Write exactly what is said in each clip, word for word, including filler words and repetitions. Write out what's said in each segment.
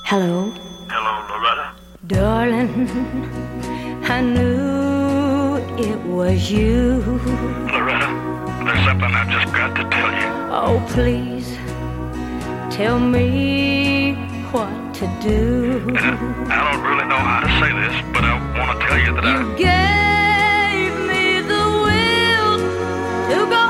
Hello? Hello, Loretta? Darling, I knew it was you. Loretta, there's something I've just got to tell you. Oh, please, tell me what to do. And I, I don't really know how to say this, but I want to tell you that You I... gave me the will to go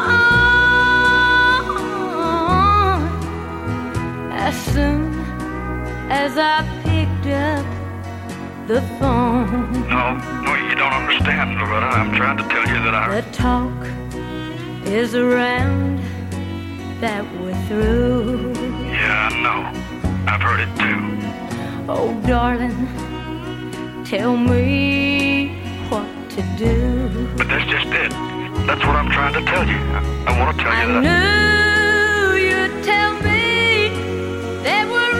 on. As soon as I picked up the phone, No, no, you don't understand, Loretta. I'm trying to tell you that I... the talk is around that we're through. Yeah, I know. I've heard it too. Oh, darling, tell me what to do. But that's just it. That's what I'm trying to tell you. I, I want to tell you I that... knew you'd tell me that we're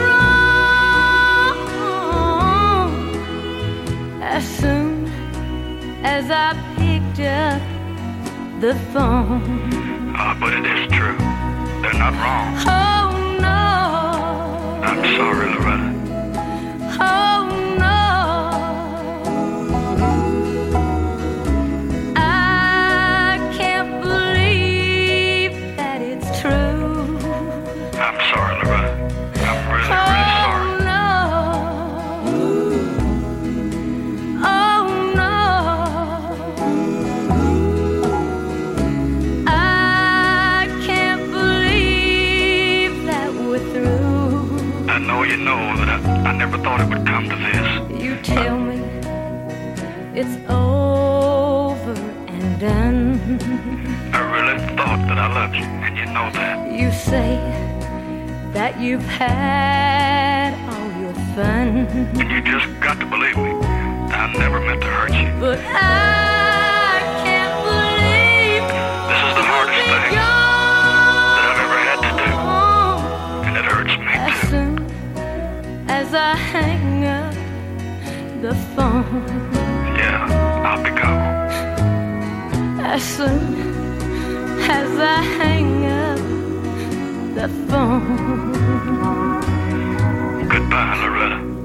wrong. As soon as I picked up the phone. Oh, but it is true. They're not wrong. Oh, no. I'm sorry, Loretta. Oh, no. I can't believe that it's true. I'm sorry, Loretta. I'm really, really sorry. Oh, no. I can't believe that we're through. I know you know that I, I never thought it would come to this. You tell me it's over and done. I really thought that I loved you, and you know that. You say that you've had all your fun, And you just got to believe me. I never meant to hurt you. but I can't believe This is the hardest thing that I've ever had to do, and it hurts me as too. soon as I hang up the phone. Yeah, I'll be gone. As soon as I hang up the phone. Goodbye, Loretta.